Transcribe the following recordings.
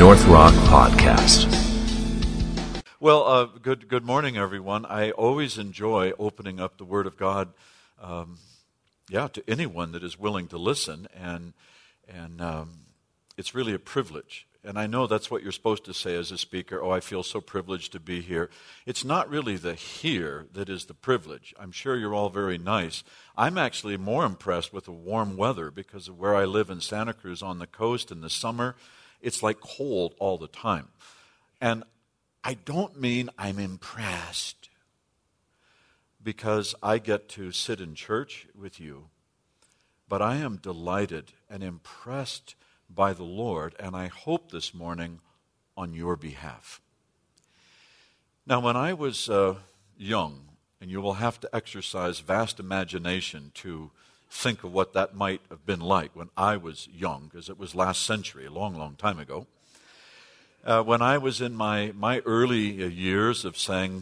North Rock Podcast. Well, good morning, everyone. I always enjoy opening up the Word of God, to anyone that is willing to listen, and it's really a privilege. And I know that's what you're supposed to say as a speaker. Oh, I feel so privileged to be here. It's not really the here that is the privilege. I'm sure you're all very nice. I'm actually more impressed with the warm weather because of where I live in Santa Cruz on the coast in the summer. It's like cold all the time. And I don't mean I'm impressed because I get to sit in church with you, but I am delighted and impressed by the Lord, and I hope this morning on your behalf. Now, when I was young, and you will have to exercise vast imagination to think of what that might have been like when I was young, because it was last century, a long, long time ago. When I was in my early years of saying,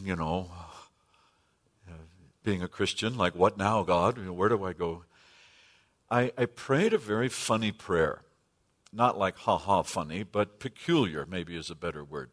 being a Christian, like, what now, God? Where do I go? I prayed a very funny prayer. Not like ha-ha funny, but peculiar maybe is a better word.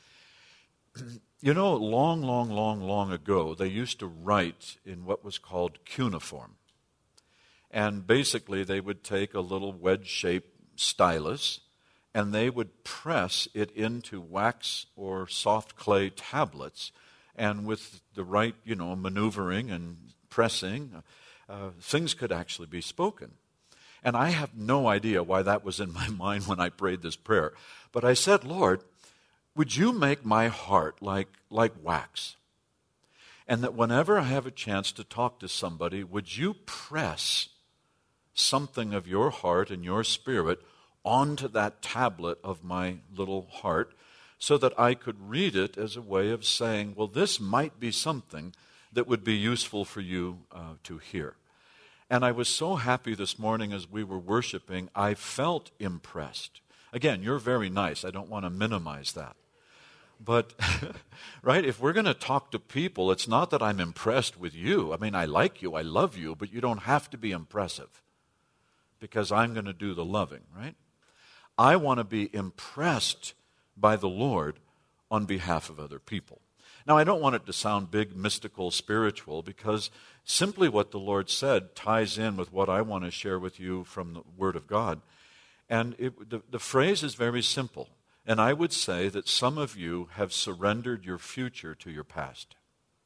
Long ago, they used to write in what was called cuneiform. And basically, they would take a little wedge-shaped stylus, and they would press it into wax or soft clay tablets, and with the right, maneuvering and pressing, things could actually be spoken. And I have no idea why that was in my mind when I prayed this prayer. But I said, Lord, would you make my heart like wax? And that whenever I have a chance to talk to somebody, would you press something of your heart and your spirit onto that tablet of my little heart so that I could read it as a way of saying, well, this might be something that would be useful for you to hear. And I was so happy this morning as we were worshiping, I felt impressed. Again, you're very nice. I don't want to minimize that. But, right, if we're going to talk to people, it's not that I'm impressed with you. I mean, I like you, I love you, but you don't have to be impressive because I'm going to do the loving, right? I want to be impressed by the Lord on behalf of other people. Now, I don't want it to sound big, mystical, spiritual, because simply what the Lord said ties in with what I want to share with you from the Word of God. And the phrase is very simple. And I would say that some of you have surrendered your future to your past.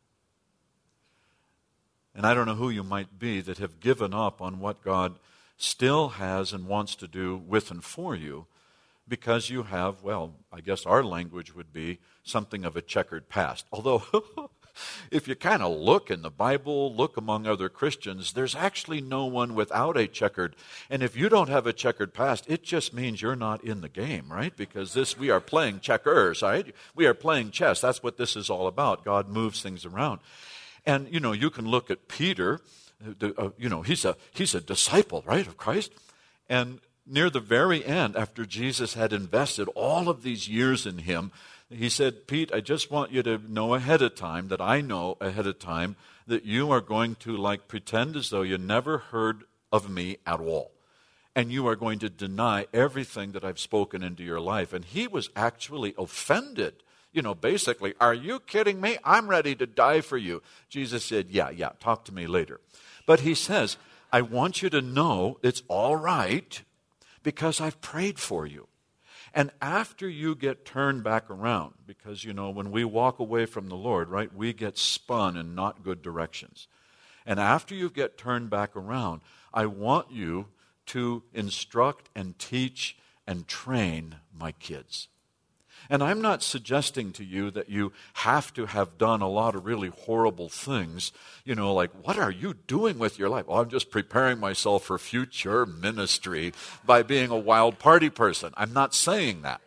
And I don't know who you might be that have given up on what God still has and wants to do with and for you, because you have, well, I guess our language would be something of a checkered past. Although, if you kind of look in the Bible, look among other Christians, there's actually no one without a checkered. And if you don't have a checkered past, it just means you're not in the game, right? Because we are playing checkers, right? We are playing chess. That's what this is all about. God moves things around. And, you can look at Peter. He's a disciple, right, of Christ. And near the very end, after Jesus had invested all of these years in him, he said, Pete, I just want you to know ahead of time, that I know ahead of time, that you are going to pretend as though you never heard of me at all. And you are going to deny everything that I've spoken into your life. And he was actually offended. Basically, are you kidding me? I'm ready to die for you. Jesus said, yeah, talk to me later. But he says, I want you to know it's all right, because I've prayed for you. And after you get turned back around, because, when we walk away from the Lord, right, we get spun in not good directions. And after you get turned back around, I want you to instruct and teach and train my kids. And I'm not suggesting to you that you have to have done a lot of really horrible things, like, what are you doing with your life? Oh, I'm just preparing myself for future ministry by being a wild party person. I'm not saying that.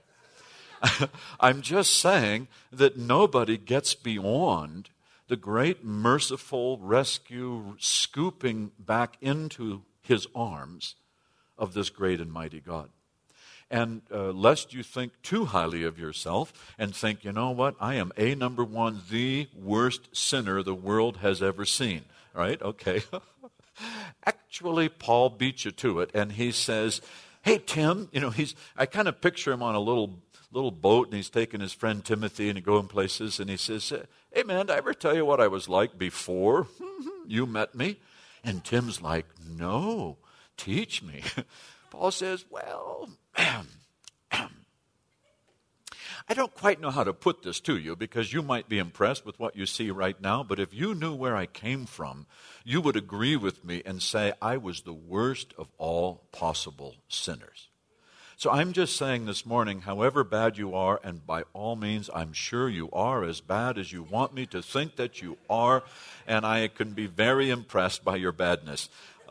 I'm just saying that nobody gets beyond the great merciful rescue scooping back into his arms of this great and mighty God. And lest you think too highly of yourself and think, you know what, I am number one, the worst sinner the world has ever seen. Right? Okay. Actually, Paul beat you to it, and he says, hey, Tim, I kind of picture him on a little little boat, and he's taking his friend Timothy, and he going places, and he says, hey, man, did I ever tell you what I was like before you met me? And Tim's like, no, teach me. Paul says, well, I don't quite know how to put this to you because you might be impressed with what you see right now, but if you knew where I came from, you would agree with me and say I was the worst of all possible sinners. So I'm just saying this morning, however bad you are, and by all means, I'm sure you are as bad as you want me to think that you are, and I can be very impressed by your badness.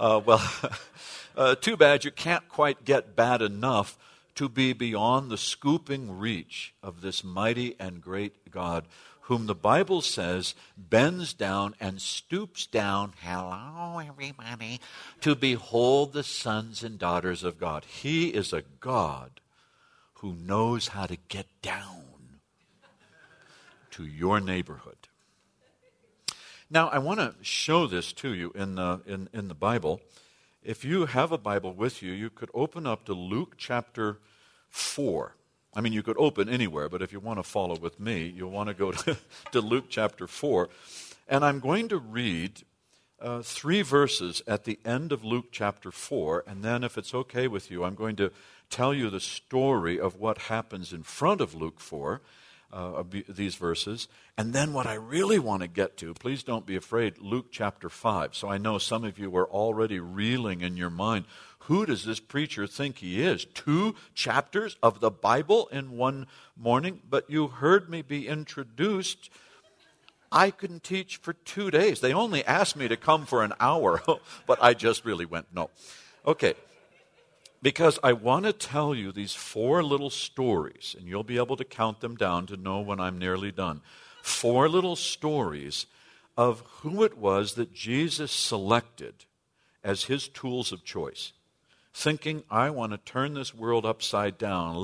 Too bad you can't quite get bad enough to be beyond the scooping reach of this mighty and great God, whom the Bible says bends down and stoops down, hello everybody, to behold the sons and daughters of God. He is a God who knows how to get down to your neighborhood. Now, I want to show this to you in the Bible. If you have a Bible with you, you could open up to Luke chapter 4. I mean, you could open anywhere, but if you want to follow with me, you'll want to go to Luke chapter 4. And I'm going to read 3 verses at the end of Luke chapter 4, and then if it's okay with you, I'm going to tell you the story of what happens in front of Luke 4, these verses. And then what I really want to get to, please don't be afraid, Luke chapter 5. So I know some of you are already reeling in your mind. Who does this preacher think he is? 2 chapters of the Bible in one morning? But you heard me be introduced. I can teach for 2 days. They only asked me to come for an hour, but I just really went, no. Okay. Because I want to tell you these 4 little stories, and you'll be able to count them down to know when I'm nearly done. 4 little stories of who it was that Jesus selected as his tools of choice. Thinking, I want to turn this world upside down.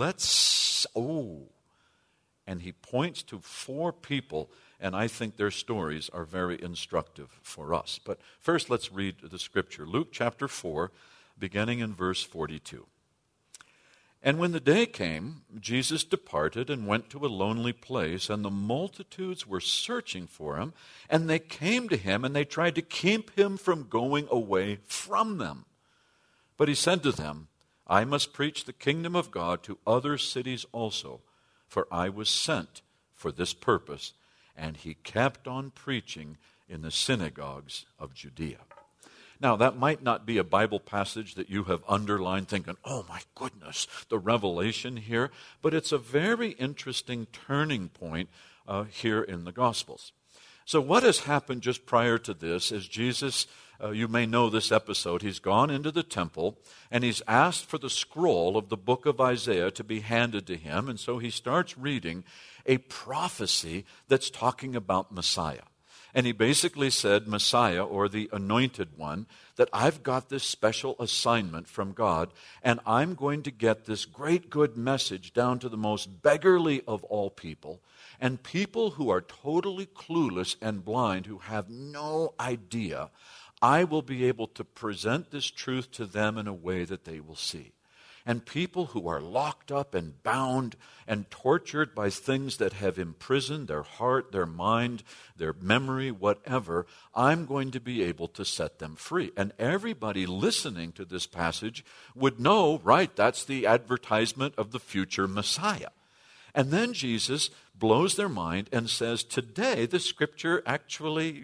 And he points to 4 people, and I think their stories are very instructive for us. But first, let's read the scripture. Luke chapter 4, beginning in verse 42. And when the day came, Jesus departed and went to a lonely place, and the multitudes were searching for him, and they came to him, and they tried to keep him from going away from them. But he said to them, I must preach the kingdom of God to other cities also, for I was sent for this purpose. And he kept on preaching in the synagogues of Judea. Now, that might not be a Bible passage that you have underlined thinking, oh my goodness, the revelation here. But it's a very interesting turning point here in the Gospels. So what has happened just prior to this is Jesus, you may know this episode, he's gone into the temple and he's asked for the scroll of the book of Isaiah to be handed to him. And so he starts reading a prophecy that's talking about Messiah. And he basically said, Messiah, or the anointed one, that I've got this special assignment from God, and I'm going to get this great good message down to the most beggarly of all people, and people who are totally clueless and blind, who have no idea. I will be able to present this truth to them in a way that they will see. And people who are locked up and bound and tortured by things that have imprisoned their heart, their mind, their memory, whatever, I'm going to be able to set them free. And everybody listening to this passage would know, right, that's the advertisement of the future Messiah. And then Jesus blows their mind and says, today the scripture actually...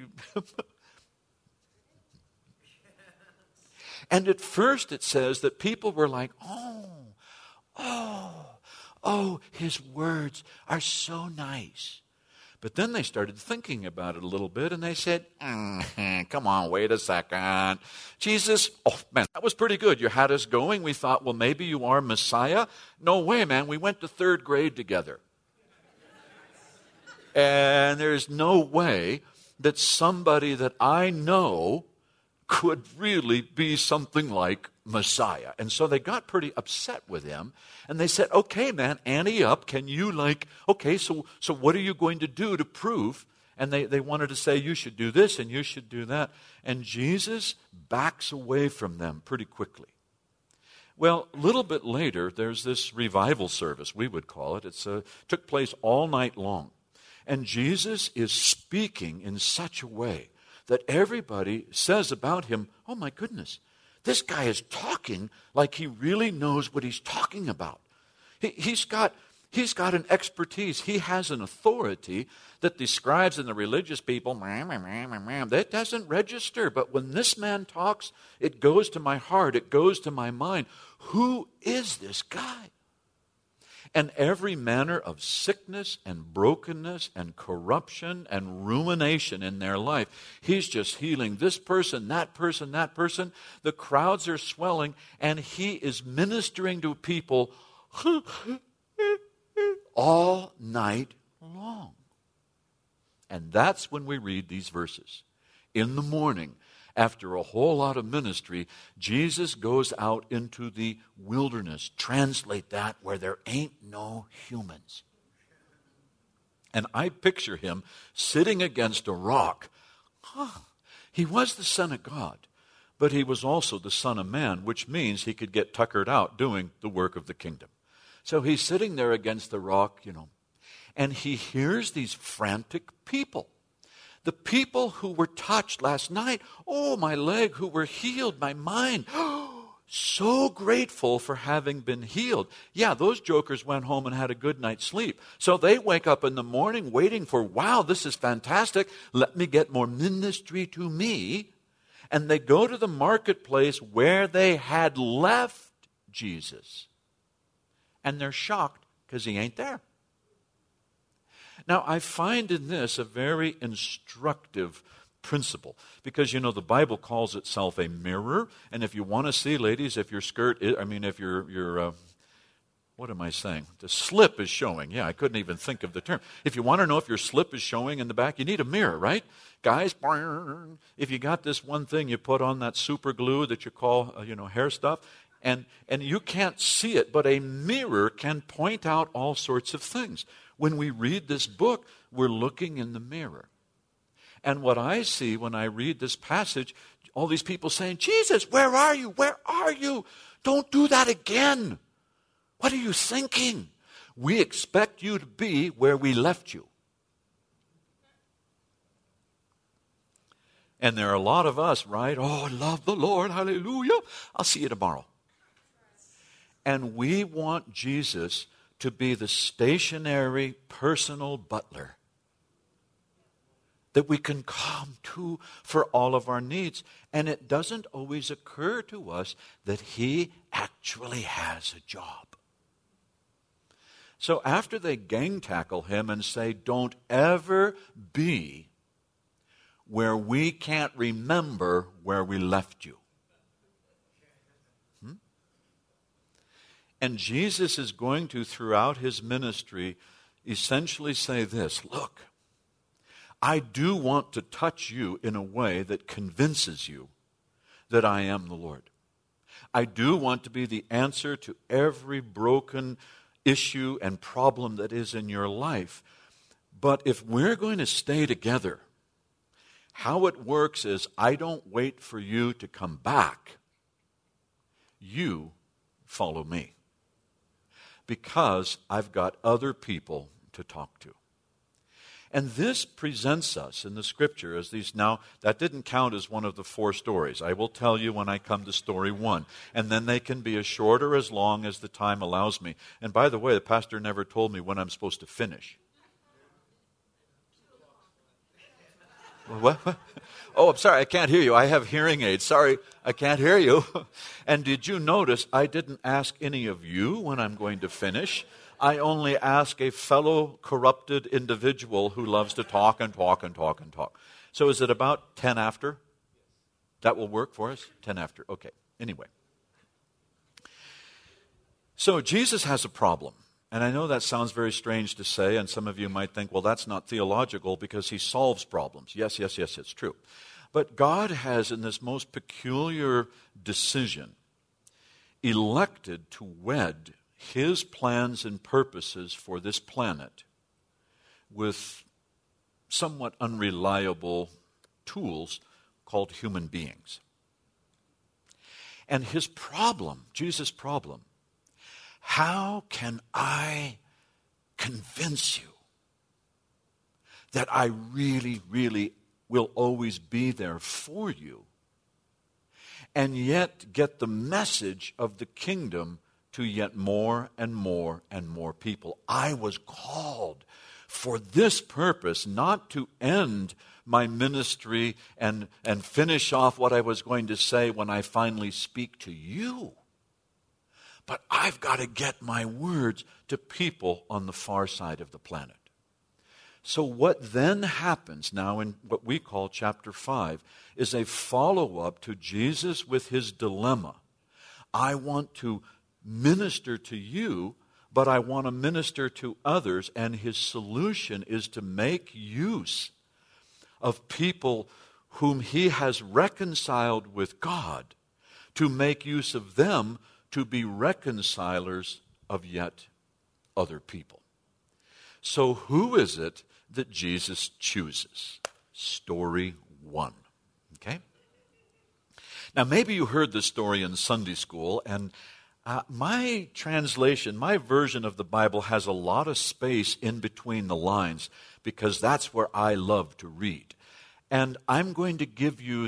And at first it says that people were like, his words are so nice. But then they started thinking about it a little bit, and they said, come on, wait a second. Jesus, oh man, that was pretty good. You had us going. We thought, well, maybe you are Messiah. No way, man. We went to 3rd grade together. And there's no way that somebody that I know could really be something like Messiah. And so they got pretty upset with him. And they said, okay, man, ante up. Can you so what are you going to do to prove? And they wanted to say, you should do this and you should do that. And Jesus backs away from them pretty quickly. Well, a little bit later, there's this revival service, we would call it. It took place all night long. And Jesus is speaking in such a way that everybody says about him, oh my goodness, this guy is talking like he really knows what he's talking about. He's got an expertise. He has an authority that the scribes and the religious people, that doesn't register. But when this man talks, it goes to my heart. It goes to my mind. Who is this guy? And every manner of sickness and brokenness and corruption and ruination in their life, he's just healing this person, that person, that person. The crowds are swelling, and he is ministering to people all night long. And that's when we read these verses. In the morning, after a whole lot of ministry, Jesus goes out into the wilderness. Translate that, where there ain't no humans. And I picture him sitting against a rock. He was the Son of God, but he was also the Son of Man, which means he could get tuckered out doing the work of the kingdom. So he's sitting there against the rock, and he hears these frantic people. The people who were touched last night, oh, my leg, who were healed, my mind, so grateful for having been healed. Yeah, those jokers went home and had a good night's sleep. So they wake up in the morning waiting for, wow, this is fantastic. Let me get more ministry to me. And they go to the marketplace where they had left Jesus. And they're shocked because he ain't there. Now, I find in this a very instructive principle because, the Bible calls itself a mirror. And if you want to see, ladies, if your skirt, if your what am I saying? The slip is showing. Yeah, I couldn't even think of the term. If you want to know if your slip is showing in the back, you need a mirror, right? Guys, if you got this one thing you put on that super glue that you call, hair stuff, and you can't see it, but a mirror can point out all sorts of things. When we read this book, we're looking in the mirror. And what I see when I read this passage, all these people saying, Jesus, where are you? Where are you? Don't do that again. What are you thinking? We expect you to be where we left you. And there are a lot of us, right? Oh, I love the Lord. Hallelujah. I'll see you tomorrow. And we want Jesus to be the stationary, personal butler that we can come to for all of our needs. And it doesn't always occur to us that he actually has a job. So after they gang tackle him and say, don't ever be where we can't remember where we left you. And Jesus is going to, throughout his ministry, essentially say this, look, I do want to touch you in a way that convinces you that I am the Lord. I do want to be the answer to every broken issue and problem that is in your life. But if we're going to stay together, how it works is I don't wait for you to come back. You follow me. Because I've got other people to talk to. And this presents us in the Scripture as these. Now, that didn't count as one of the 4 stories. I will tell you when I come to story 1. And then they can be as short or as long as the time allows me. And by the way, the pastor never told me when I'm supposed to finish. What? Oh, I'm sorry, I can't hear you. I have hearing aids. Sorry, I can't hear you. And did you notice I didn't ask any of you when I'm going to finish? I only ask a fellow corrupted individual who loves to talk and talk and talk and talk. So is it about 10 after? That will work for us? 10 after. Okay. Anyway. So Jesus has a problem. And I know that sounds very strange to say, and some of you might think, well, that's not theological because he solves problems. Yes, it's true. But God has, in this most peculiar decision, elected to wed his plans and purposes for this planet with somewhat unreliable tools called human beings. And his problem, Jesus' problem, how can I convince you that I really, really will always be there for you, and yet get the message of the kingdom to yet more and more and more people? I was called for this purpose, not to end my ministry and finish off what I was going to say when I finally speak to you. But I've got to get my words to people on the far side of the planet. So what then happens now in what we call chapter 5 is a follow-up to Jesus with his dilemma. I want to minister to you, but I want to minister to others, and his solution is to make use of people whom he has reconciled with God, to make use of them to be reconcilers of yet other people. So who is it that Jesus chooses? Story 1. Okay? Now maybe you heard this story in Sunday school, and my translation, my version of the Bible has a lot of space in between the lines because that's where I love to read. And I'm going to give you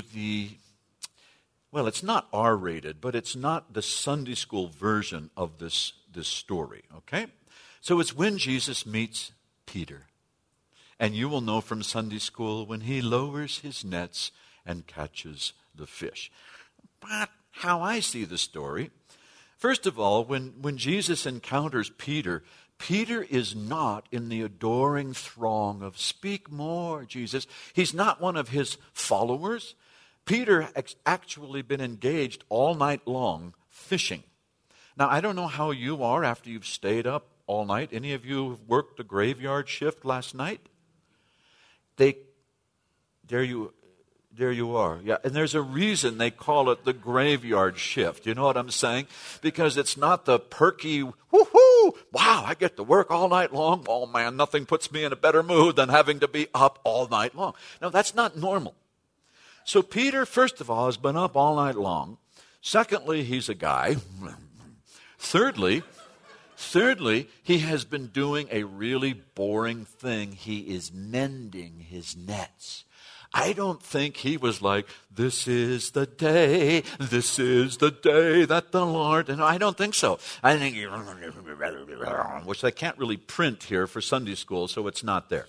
well, it's not R-rated, but it's not the Sunday school version of this story, okay? So it's when Jesus meets Peter. And you will know from Sunday school when he lowers his nets and catches the fish. But how I see the story, first of all, when Jesus encounters Peter, Peter is not in the adoring throng of "Speak more, Jesus." He's not one of his followers. Peter has actually been engaged all night long fishing. Now, I don't know how you are after you've stayed up all night. Any of you have worked the graveyard shift last night? There you are. Yeah, and there's a reason they call it the graveyard shift. You know what I'm saying? Because it's not the perky, woohoo, wow, I get to work all night long. Oh man, nothing puts me in a better mood than having to be up all night long. No, that's not normal. So Peter, first of all, has been up all night long. Secondly, he's a guy. Thirdly, he has been doing a really boring thing. He is mending his nets. I don't think he was like, this is the day that the Lord, and I don't think so. I think, which I can't really print here for Sunday school, so it's not there.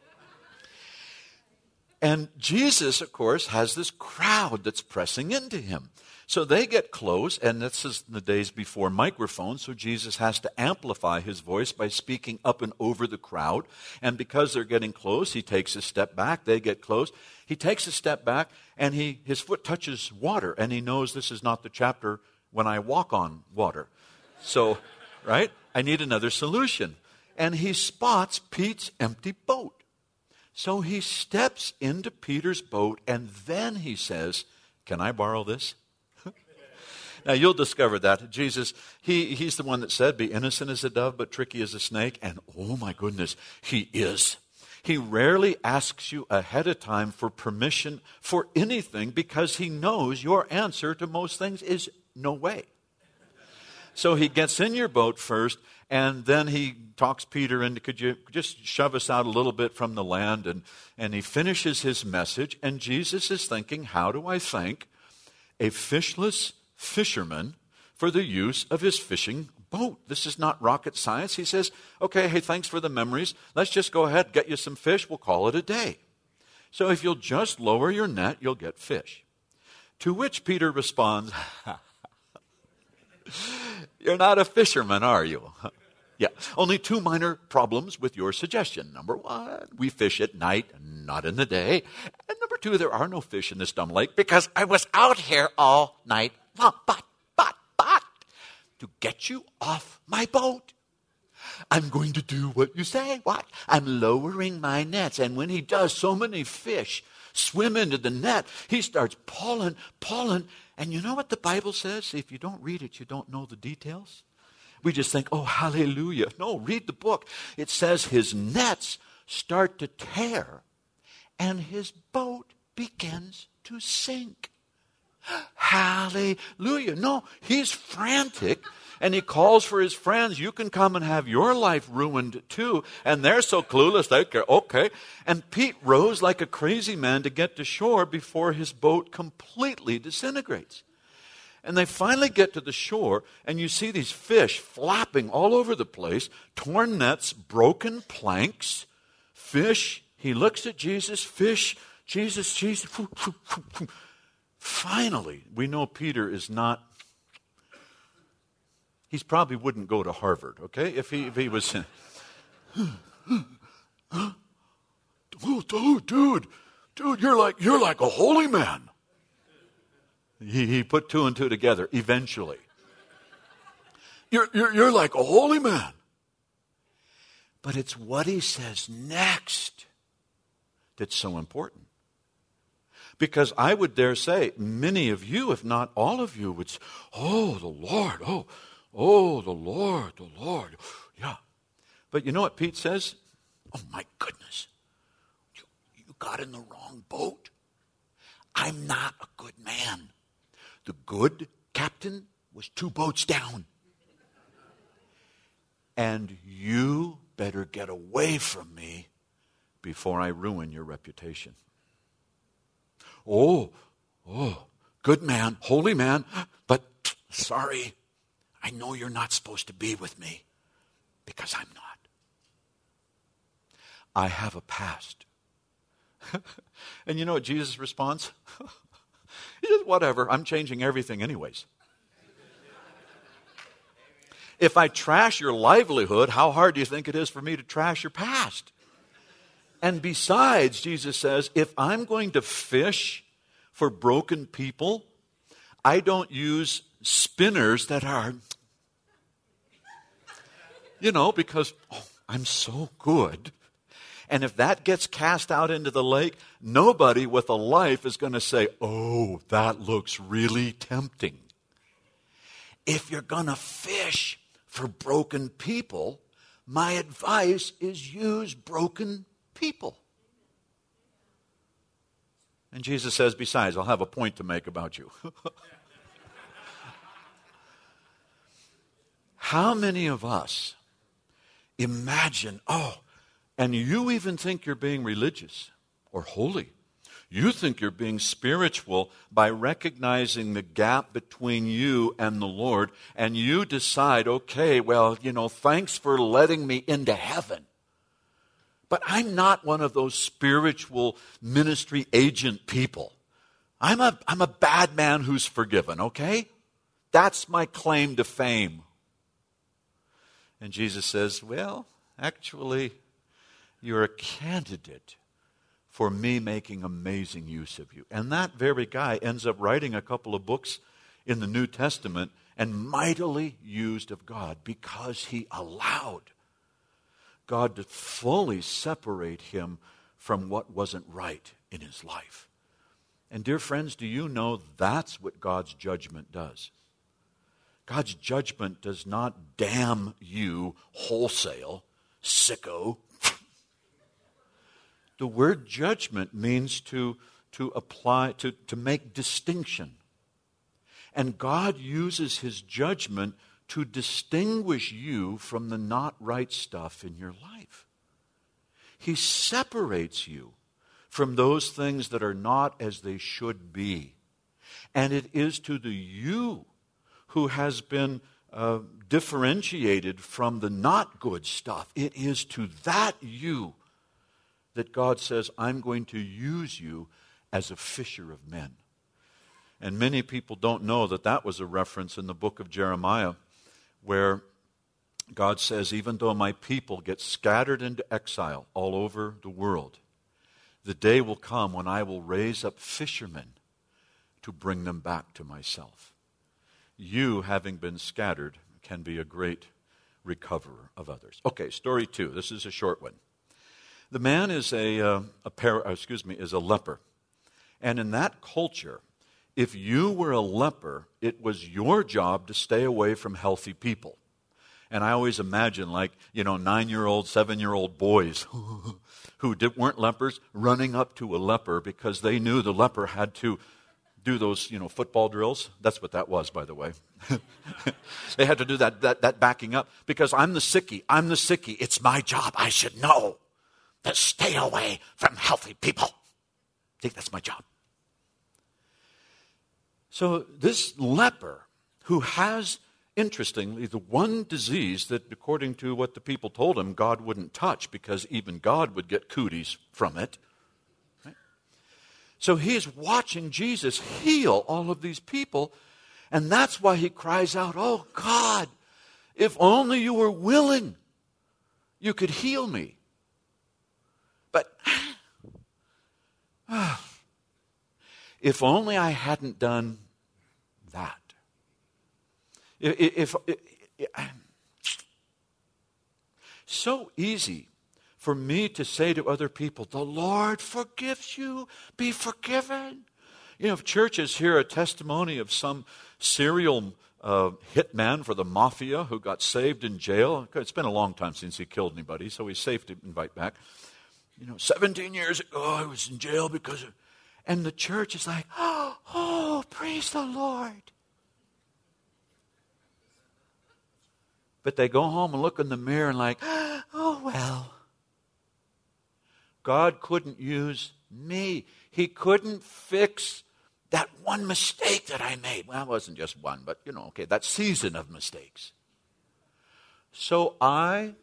And Jesus, of course, has this crowd that's pressing into him. So they get close, and this is the days before microphones, so Jesus has to amplify his voice by speaking up and over the crowd. And because they're getting close, he takes a step back. They get close. He takes a step back, and his foot touches water, and he knows this is not the chapter when I walk on water. So, right? I need another solution. And he spots Pete's empty boat. So he steps into Peter's boat, and then he says, "Can I borrow this?" Now, you'll discover that Jesus, he's the one that said, "Be innocent as a dove, but tricky as a snake." And oh my goodness, he is. He rarely asks you ahead of time for permission for anything because he knows your answer to most things is no way. So he gets in your boat first, and then he talks Peter into, "Could you just shove us out a little bit from the land?" And he finishes his message, and Jesus is thinking, how do I thank a fishless fisherman for the use of his fishing boat? This is not rocket science. He says, okay, hey, thanks for the memories. Let's just go ahead, get you some fish. We'll call it a day. So if you'll just lower your net, you'll get fish. To which Peter responds, "You're not a fisherman, are you?" Yeah, only 2 minor problems with your suggestion. Number 1, we fish at night, not in the day. And number 2, there are no fish in this dumb lake because I was out here all night long. But, to get you off my boat, I'm going to do what you say. What? I'm lowering my nets. And when he does, so many fish swim into the net. He starts pulling. And you know what the Bible says? If you don't read it, you don't know the details. We just think, oh, hallelujah. No, read the book. It says his nets start to tear and his boat begins to sink. Hallelujah. No, he's frantic. And he calls for his friends, you can come and have your life ruined too. And they're so clueless, they care, okay. And Pete rows like a crazy man to get to shore before his boat completely disintegrates. And they finally get to the shore, and you see these fish flapping all over the place, torn nets, broken planks, fish. He looks at Jesus, fish, Jesus. Finally, we know Peter is not, he probably wouldn't go to Harvard, okay? If he was, oh, dude, you're like a holy man. He put two and two together eventually. You're like a holy man. But it's what he says next that's so important. Because I would dare say, many of you, if not all of you, would say, oh, the Lord, the Lord. Yeah. But you know what Pete says? Oh, my goodness. You got in the wrong boat. I'm not a good man. The good captain was 2 boats down. And you better get away from me before I ruin your reputation. Oh, good man, holy man, but sorry, I know you're not supposed to be with me because I'm not. I have a past. And you know what Jesus responds? He says, whatever, I'm changing everything anyways. If I trash your livelihood, how hard do you think it is for me to trash your past? And besides, Jesus says, if I'm going to fish for broken people, I don't use spinners that are, because I'm so good. And if that gets cast out into the lake, nobody with a life is going to say, oh, that looks really tempting. If you're going to fish for broken people, my advice is use broken people. And Jesus says, besides, I'll have a point to make about you. How many of us imagine, and you even think you're being religious or holy. You think you're being spiritual by recognizing the gap between you and the Lord, and you decide, okay, well, thanks for letting me into heaven. But I'm not one of those spiritual ministry agent people. I'm a bad man who's forgiven, okay? That's my claim to fame. And Jesus says, well, actually, you're a candidate for me making amazing use of you. And that very guy ends up writing a couple of books in the New Testament and mightily used of God because he allowed God to fully separate him from what wasn't right in his life. And dear friends, do you know that's what God's judgment does? God's judgment does not damn you wholesale, sicko. The word judgment means to apply, to make distinction. And God uses his judgment to distinguish you from the not right stuff in your life. He separates you from those things that are not as they should be. And it is to the you who has been differentiated from the not good stuff. It is to that you that God says, I'm going to use you as a fisher of men. And many people don't know that that was a reference in the book of Jeremiah, where God says, even though my people get scattered into exile all over the world, the day will come when I will raise up fishermen to bring them back to myself. You, having been scattered, can be a great recoverer of others. Okay, story 2. This is a short one. The man is a leper. And in that culture, if you were a leper, it was your job to stay away from healthy people. And I always imagine 9-year-old, 7-year-old boys who weren't lepers running up to a leper because they knew the leper had to do those, football drills. That's what that was, by the way. They had to do that backing up because I'm the sickie. It's my job. I should know to stay away from healthy people. I think that's my job. So this leper who has, interestingly, the one disease that, according to what the people told him, God wouldn't touch because even God would get cooties from it. Right? So he is watching Jesus heal all of these people, and that's why he cries out, "Oh God, if only you were willing, you could heal me." But if only I hadn't done that. So easy for me to say to other people, "The Lord forgives you, be forgiven." If churches hear a testimony of some serial hitman for the mafia who got saved in jail, it's been a long time since he killed anybody, so he's safe to invite back. 17 years ago I was in jail because of... And the church is like, "Oh, praise the Lord." But they go home and look in the mirror and like, "Oh, well, God couldn't use me. He couldn't fix that one mistake that I made." Well, it wasn't just one, but, that season of mistakes. So I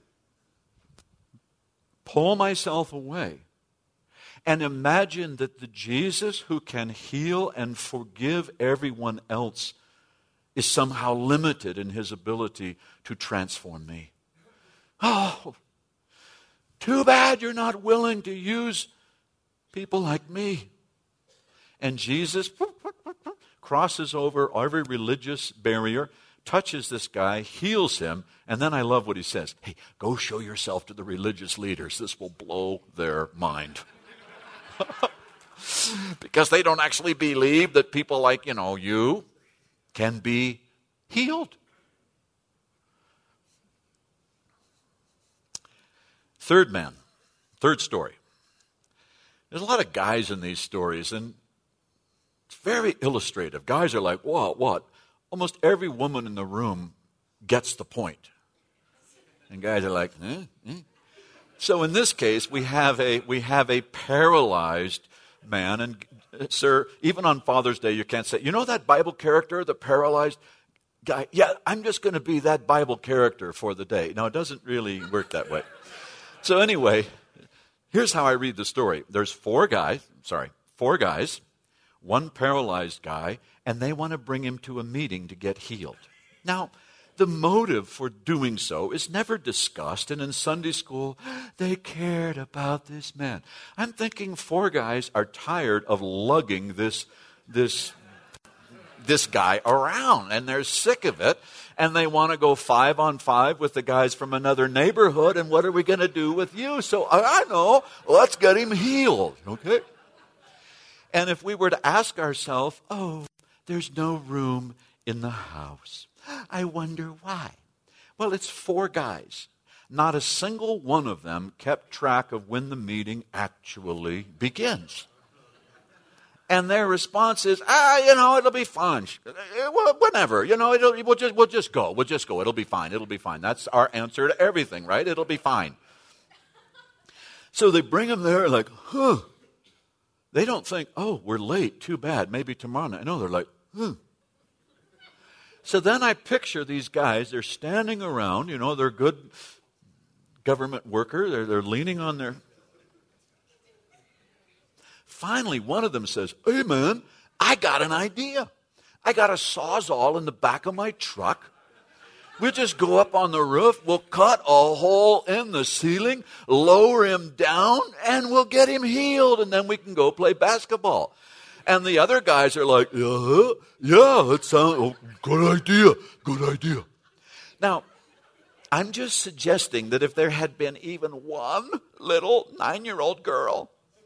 pull myself away and imagine that the Jesus who can heal and forgive everyone else is somehow limited in his ability to transform me. Oh, too bad you're not willing to use people like me. And Jesus crosses over every religious barrier, touches this guy, heals him, and then I love what he says. "Hey, go show yourself to the religious leaders. This will blow their mind." Because they don't actually believe that people like, you can be healed. Third story. There's a lot of guys in these stories, and it's very illustrative. Guys are like, what? Almost every woman in the room gets the point. And guys are like, So in this case, we have a paralyzed man, and sir, even on Father's Day, you can't say, that Bible character, the paralyzed guy? Yeah, I'm just going to be that Bible character for the day. No, it doesn't really work that way. So anyway, here's how I read the story. There's four guys, one paralyzed guy, and they want to bring him to a meeting to get healed. Now, the motive for doing so is never discussed, and in Sunday school, they cared about this man. I'm thinking four guys are tired of lugging this guy around, and they're sick of it, and they want to go 5-on-5 with the guys from another neighborhood, and what are we going to do with you? So I know, let's get him healed, okay? And if we were to ask ourselves, there's no room in the house. I wonder why. Well, it's four guys. Not a single one of them kept track of when the meeting actually begins. And their response is, it'll be fun. Whenever, we'll just go. It'll be fine. That's our answer to everything, right? It'll be fine. So they bring him there like, They don't think, we're late, too bad, maybe tomorrow night. No, they're like, So then I picture these guys, they're standing around, they're good government workers, they're leaning on their... Finally, one of them says, "Hey man, I got an idea. I got a Sawzall in the back of my truck. We'll just go up on the roof, we'll cut a hole in the ceiling, lower him down, and we'll get him healed, and then we can go play basketball." And the other guys are like, yeah, that sounds, good idea. Now, I'm just suggesting that if there had been even one little 9-year-old girl,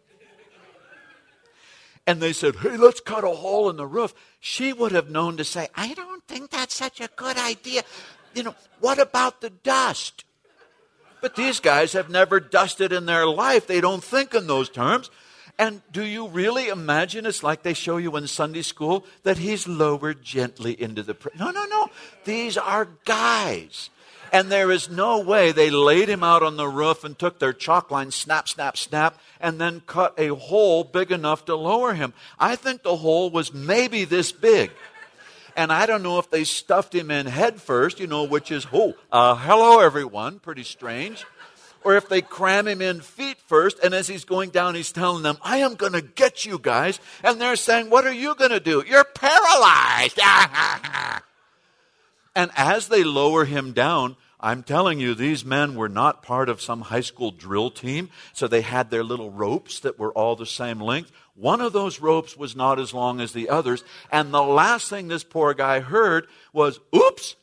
and they said, "Hey, let's cut a hole in the roof," she would have known to say, "I don't think that's such a good idea. What about the dust?" But these guys have never dusted in their life. They don't think in those terms. And do you really imagine it's like they show you in Sunday school that he's lowered gently into the... No. These are guys. And there is no way they laid him out on the roof and took their chalk line, snap, snap, snap, and then cut a hole big enough to lower him. I think the hole was maybe this big. And I don't know if they stuffed him in head first, which is, hello everyone, pretty strange. Or if they cram him in feet first, and as he's going down, he's telling them, I am going to get you guys. And they're saying, what are you going to do? You're paralyzed. And as they lower him down, I'm telling you, these men were not part of some high school drill team, so they had their little ropes that were all the same length. One of those ropes was not as long as the others, and the last thing this poor guy heard was, oops.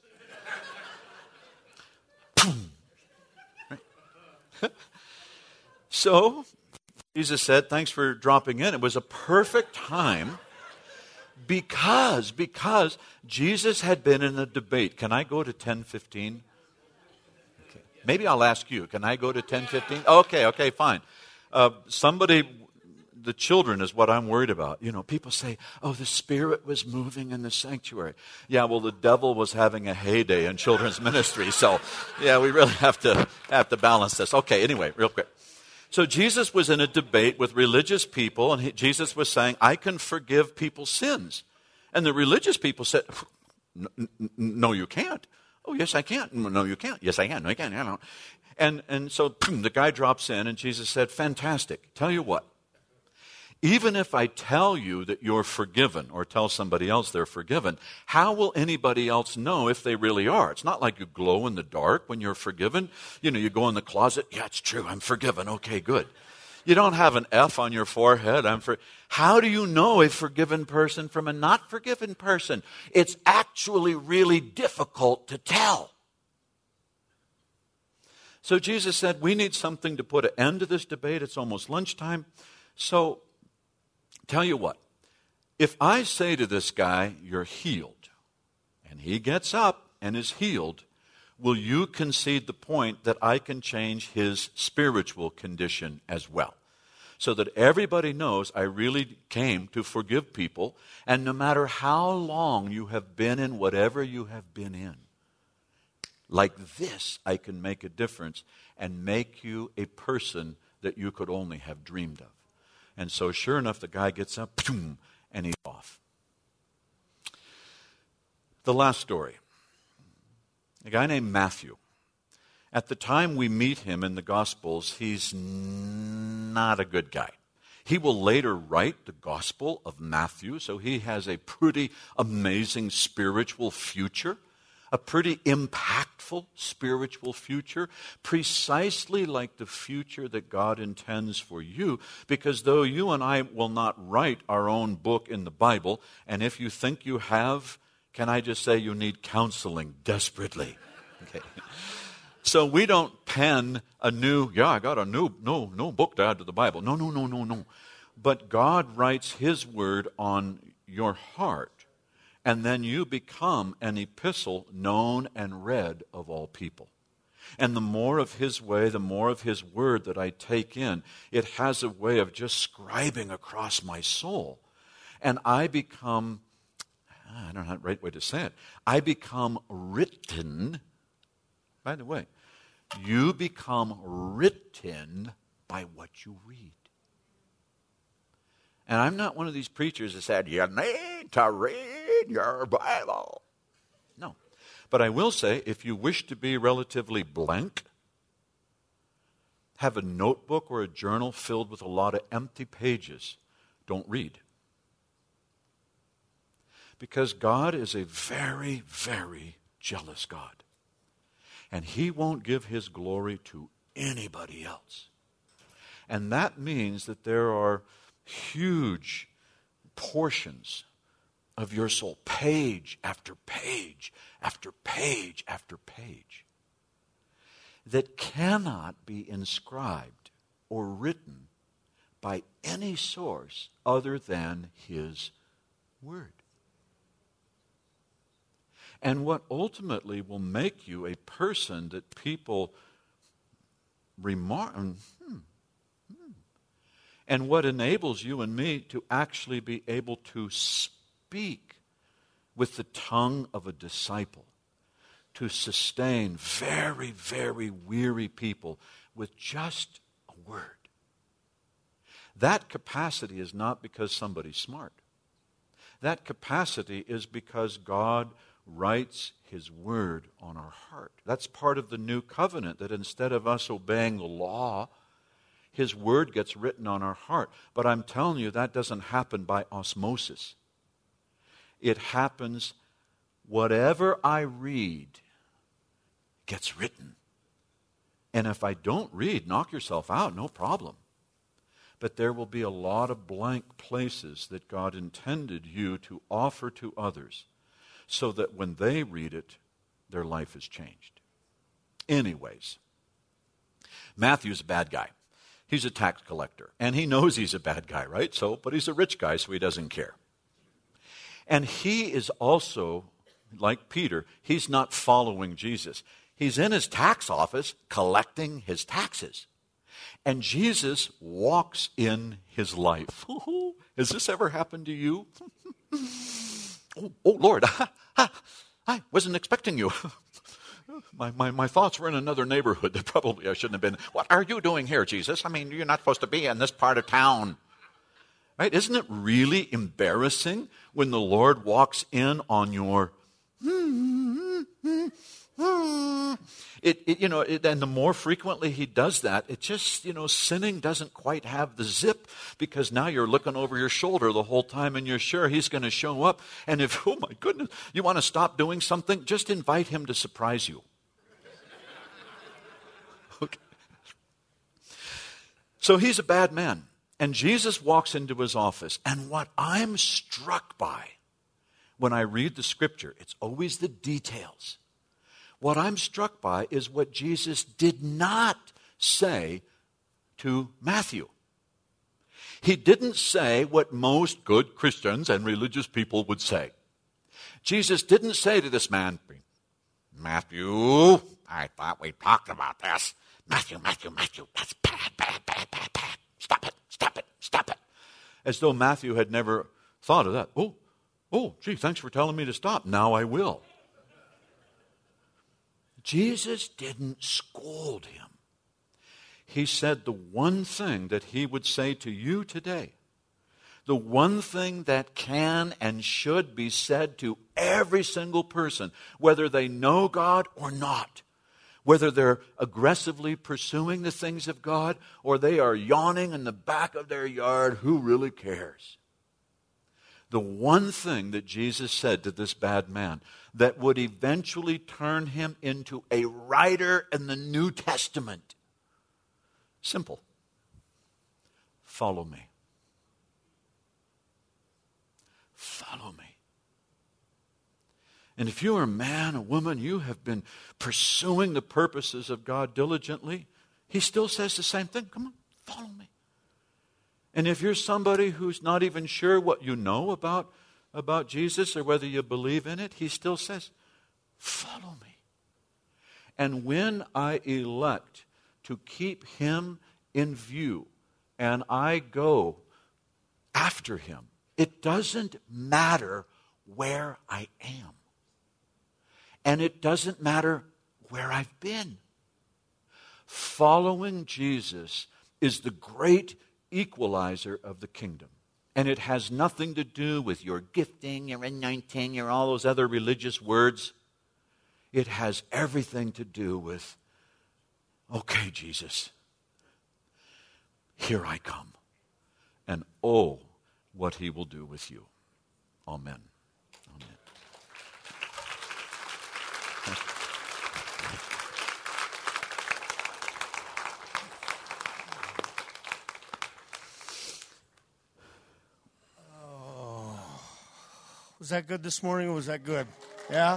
So, Jesus said, thanks for dropping in. It was a perfect time because Jesus had been in a debate. Can I go to 10:15? Okay. Maybe I'll ask you. Can I go to 10:15? Okay, fine. The children is what I'm worried about. People say, the Spirit was moving in the sanctuary. Yeah, well, the devil was having a heyday in children's ministry. So, yeah, we really have to balance this. Okay, anyway, real quick. So Jesus was in a debate with religious people, and Jesus was saying, I can forgive people's sins. And the religious people said, no, you can't. Oh, yes, I can. No, you can't. Yes, I can. No, you can't. No. And so the guy drops in, and Jesus said, fantastic. Tell you what. Even if I tell you that you're forgiven or tell somebody else they're forgiven, how will anybody else know if they really are? It's not like you glow in the dark when you're forgiven. You go in the closet. Yeah, it's true. I'm forgiven. Okay, good. You don't have an F on your forehead. How do you know a forgiven person from a not forgiven person? It's actually really difficult to tell. So Jesus said, we need something to put an end to this debate. It's almost lunchtime. So, tell you what, if I say to this guy, you're healed, and he gets up and is healed, will you concede the point that I can change his spiritual condition as well? So that everybody knows I really came to forgive people, and no matter how long you have been in whatever you have been in, like this, I can make a difference and make you a person that you could only have dreamed of. And so sure enough, the guy gets up, and he's off. The last story. A guy named Matthew. At the time we meet him in the Gospels, he's not a good guy. He will later write the Gospel of Matthew, so he has a pretty amazing spiritual future. A pretty impactful spiritual future, precisely like the future that God intends for you, because though you and I will not write our own book in the Bible, and if you think you have, can I just say you need counseling desperately? Okay. So we don't pen I got a new book to add to the Bible. No. But God writes His word on your heart. And then you become an epistle known and read of all people. And the more of His way, the more of His word that I take in, it has a way of just scribing across my soul. And I become, I don't know the right way to say it, I become written. By the way, you become written by what you read. And I'm not one of these preachers that said, you need to read your Bible. No. But I will say, if you wish to be relatively blank, have a notebook or a journal filled with a lot of empty pages. Don't read. Because God is a very, very jealous God. And He won't give His glory to anybody else. And that means that there are huge portions of your soul, page after page after page after page, that cannot be inscribed or written by any source other than His Word. And what ultimately will make you a person that people remark, and what enables you and me to actually be able to speak with the tongue of a disciple, to sustain very, very weary people with just a word. That capacity is not because somebody's smart. That capacity is because God writes His word on our heart. That's part of the new covenant, that instead of us obeying the law, His word gets written on our heart. But I'm telling you, that doesn't happen by osmosis. It happens, whatever I read gets written. And if I don't read, knock yourself out, no problem. But there will be a lot of blank places that God intended you to offer to others so that when they read it, their life is changed. Anyways, Matthew's a bad guy. He's a tax collector. And he knows he's a bad guy, right? But he's a rich guy, so he doesn't care. And he is also, like Peter, he's not following Jesus. He's in his tax office collecting his taxes. And Jesus walks in his life. Has this ever happened to you? Oh, Lord, I wasn't expecting you. My thoughts were in another neighborhood that probably I shouldn't have been. What are you doing here, Jesus? I mean, you're not supposed to be in this part of town. Right? Isn't it really embarrassing when the Lord walks in on your... and the more frequently He does that, it just, sinning doesn't quite have the zip, because now you're looking over your shoulder the whole time and you're sure He's going to show up. And if, oh my goodness, you want to stop doing something, just invite Him to surprise you. Okay. So he's a bad man. And Jesus walks into His office. And what I'm struck by when I read the Scripture, it's always the details. What I'm struck by is what Jesus did not say to Matthew. He didn't say what most good Christians and religious people would say. Jesus didn't say to this man, Matthew, I thought we talked about this. Matthew, that's bad. Stop it. As though Matthew had never thought of that. Oh, gee, thanks for telling me to stop. Now I will. Jesus didn't scold him. He said the one thing that He would say to you today, the one thing that can and should be said to every single person, whether they know God or not, whether they're aggressively pursuing the things of God or they are yawning in the back of their yard, who really cares? The one thing that Jesus said to this bad man that would eventually turn him into a writer in the New Testament. Simple. Follow me. Follow me. And if you are a man, a woman, you have been pursuing the purposes of God diligently, He still says the same thing. Come on, follow me. And if you're somebody who's not even sure what you know about Jesus or whether you believe in it, He still says, follow me. And when I elect to keep Him in view and I go after Him, it doesn't matter where I am. And it doesn't matter where I've been. Following Jesus is the great equalizer of the kingdom. And it has nothing to do with your gifting, your anointing, or all those other religious words. It has everything to do with, okay, Jesus, here I come. And oh, what He will do with you. Amen. Amen. Was that good this morning, or was that good? Yeah?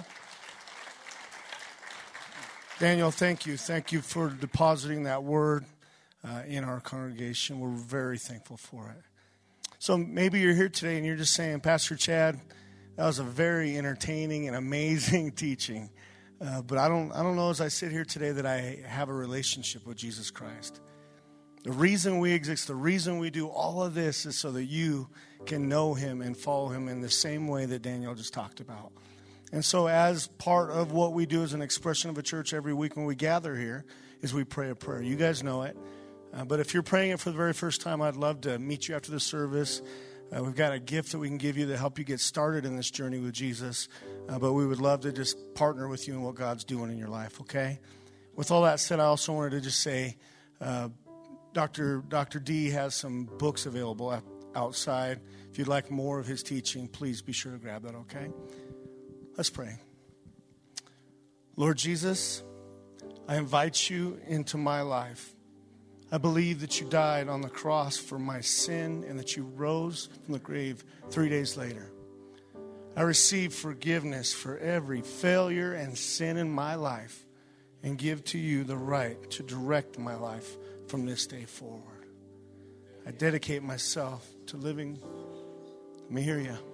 Daniel, thank you. Thank you for depositing that word in our congregation. We're very thankful for it. So maybe you're here today and you're just saying, Pastor Chad, that was a very entertaining and amazing teaching. But I don't know as I sit here today that I have a relationship with Jesus Christ. The reason we exist, the reason we do all of this is so that you can know him and follow him in the same way that Daniel just talked about. And so as part of what we do as an expression of a church every week when we gather here is we pray a prayer. You guys know it. But if you're praying it for the very first time, I'd love to meet you after the service. We've got a gift that we can give you to help you get started in this journey with Jesus. But we would love to just partner with you in what God's doing in your life, okay? With all that said, I also wanted to just say Dr. D has some books available outside. If you'd like more of his teaching, please be sure to grab that, okay? Let's pray. Lord Jesus, I invite you into my life. I believe that you died on the cross for my sin and that you rose from the grave 3 days later. I receive forgiveness for every failure and sin in my life and give to you the right to direct my life from this day forward. I dedicate myself to living, let me hear you,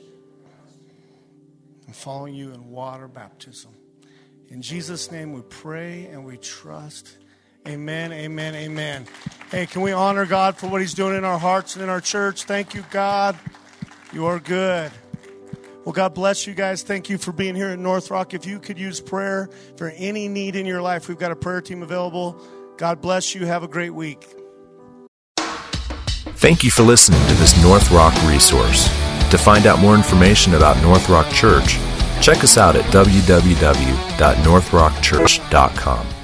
and following you in water baptism. In Jesus' name we pray and we trust. Amen, amen, amen. Hey, can we honor God for what he's doing in our hearts and in our church? Thank you, God. You are good. Well, God bless you guys. Thank you for being here at North Rock. If you could use prayer for any need in your life, we've got a prayer team available. God bless you. Have a great week. Thank you for listening to this North Rock resource. To find out more information about North Rock Church, check us out at www.northrockchurch.com.